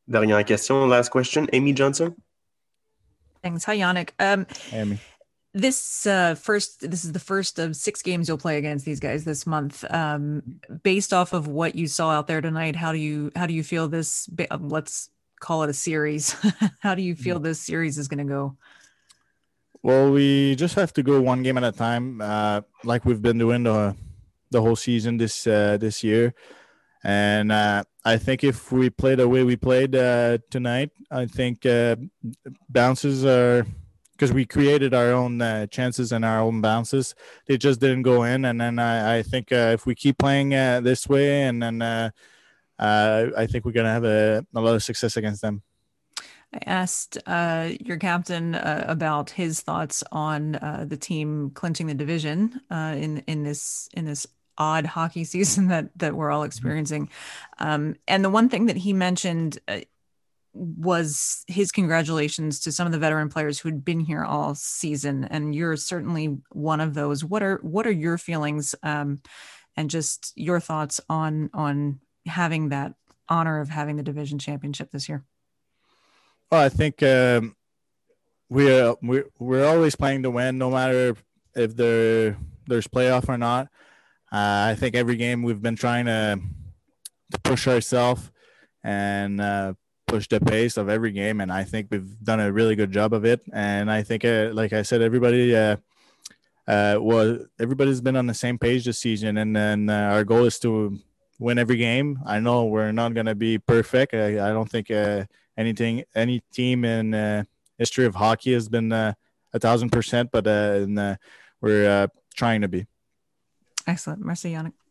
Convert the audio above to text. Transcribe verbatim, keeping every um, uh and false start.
Dernière question, last question. Amy Johnson? Thanks. Hi, Yannick. Um, Amy. this uh, first, this is the first of six games you'll play against these guys this month. Um, based off of what you saw out there tonight, how do you how do you feel this? Um, let's call it a series. How do you feel this series is going to go? Well, we just have to go one game at a time, uh, like we've been doing the the whole season this uh, this year. And uh, I think if we play the way we played uh, tonight, I think uh, bounces are because we created our own uh, chances and our own bounces. They just didn't go in. And then I, I think uh, if we keep playing uh, this way, and then uh, uh, I think we're gonna have a, a lot of success against them. I asked uh, your captain uh, about his thoughts on uh, the team clinching the division uh, in in this in this odd hockey season that that we're all experiencing. Um, and the one thing that he mentioned uh, was his congratulations to some of the veteran players who had been here all season, and you're certainly one of those. What are what are your feelings um, and just your thoughts on on having that honor of having the division championship this year? Well, I think um, we're we're we're always playing to win, no matter if there there's playoff or not. Uh, I think every game we've been trying to to push ourselves and uh, push the pace of every game, and I think we've done a really good job of it. And I think, uh, like I said, everybody uh, uh, was everybody's been on the same page this season, and then uh, our goal is to win every game. I know we're not going to be perfect. I, I don't think. Uh, Anything, any team in uh, history of hockey has been uh, a thousand percent, but uh, and, uh, we're uh, trying to be. Excellent. Merci, Yannick.